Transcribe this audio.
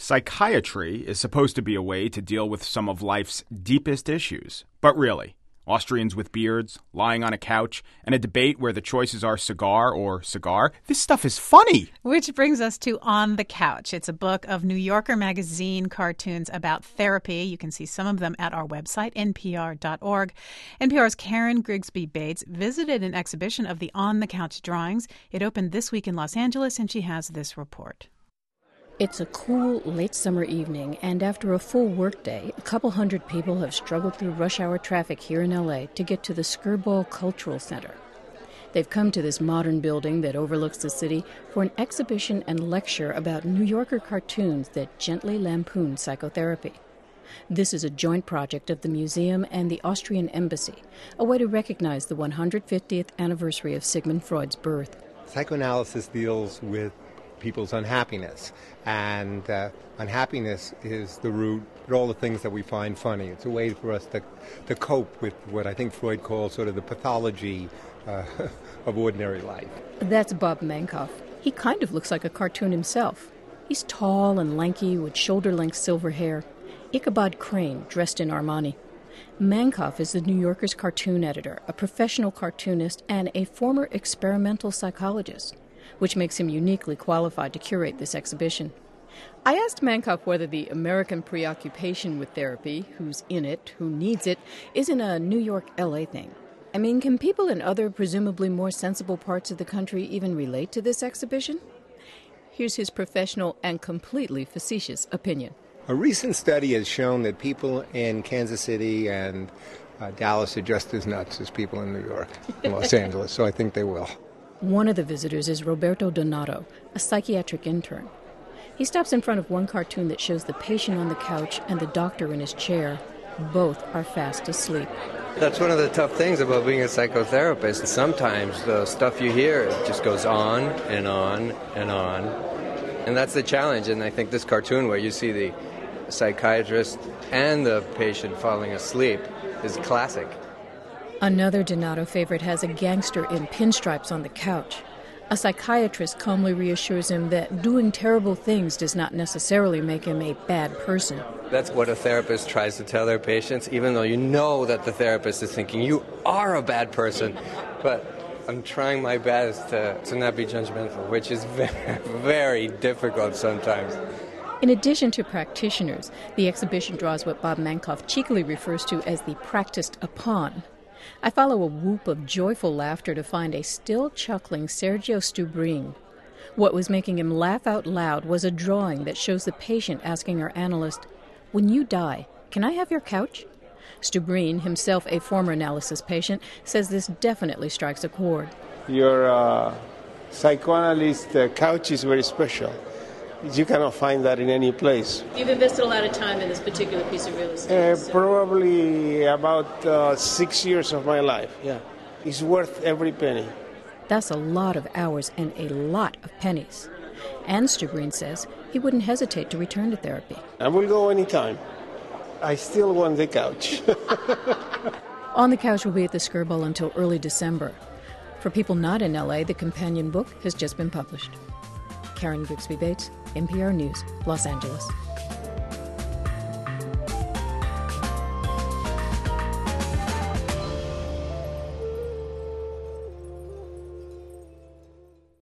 Psychiatry is supposed to be a way to deal with some of life's deepest issues. But really, Austrians with beards, lying on a couch, and a debate where the choices are cigar or cigar, this stuff is funny. Which brings us to On the Couch. It's a book of New Yorker magazine cartoons about therapy. You can see some of them at our website, npr.org. NPR's Karen Grigsby Bates visited an exhibition of the On the Couch drawings. It opened this week in Los Angeles, and she has this report. It's a cool, late summer evening, and after a full workday, a couple hundred people have struggled through rush hour traffic here in L.A. to get to the Skirball Cultural Center. They've come to this modern building that overlooks the city for an exhibition and lecture about New Yorker cartoons that gently lampoon psychotherapy. This is a joint project of the museum and the Austrian embassy, a way to recognize the 150th anniversary of Sigmund Freud's birth. Psychoanalysis deals with people's unhappiness, and unhappiness is the root of all the things that we find funny. It's a way for us to cope with what I think Freud calls sort of the pathology of ordinary life. That's Bob Mankoff. He kind of looks like a cartoon himself. He's tall and lanky with shoulder-length silver hair. Ichabod Crane dressed in Armani. Mankoff is the New Yorker's cartoon editor, a professional cartoonist, and a former experimental psychologist, which makes him uniquely qualified to curate this exhibition. I asked Mankoff whether the American preoccupation with therapy, who's in it, who needs it, isn't a New York, L.A. thing. I mean, can people in other, presumably more sensible parts of the country even relate to this exhibition? Here's his professional and completely facetious opinion. A recent study has shown that people in Kansas City and Dallas are just as nuts as people in New York and Los Angeles, so I think they will. One of the visitors is Roberto Donato, a psychiatric intern. He stops in front of one cartoon that shows the patient on the couch and the doctor in his chair. Both are fast asleep. That's one of the tough things about being a psychotherapist. Sometimes the stuff you hear just goes on and on and on. And that's the challenge. And I think this cartoon where you see the psychiatrist and the patient falling asleep is classic. Another Donato favorite has a gangster in pinstripes on the couch. A psychiatrist calmly reassures him that doing terrible things does not necessarily make him a bad person. That's what a therapist tries to tell their patients, even though you know that the therapist is thinking, you are a bad person. But I'm trying my best to not be judgmental, which is very, very difficult sometimes. In addition to practitioners, the exhibition draws what Bob Mankoff cheekily refers to as the practiced upon. I follow a whoop of joyful laughter to find a still chuckling Sergio Stubrin. What was making him laugh out loud was a drawing that shows the patient asking our analyst, "When you die, can I have your couch?" Stubrin, himself a former analysis patient, says this definitely strikes a chord. Your psychoanalyst couch is very special. You cannot find that in any place. You've invested a lot of time in this particular piece of real estate. Probably about 6 years of my life, yeah. It's worth every penny. That's a lot of hours and a lot of pennies. And Stubrin says he wouldn't hesitate to return to therapy. I will go anytime. I still want the couch. On the Couch will be at the Skirball until early December. For people not in L.A., the companion book has just been published. Karen Grigsby Bates, NPR News, Los Angeles.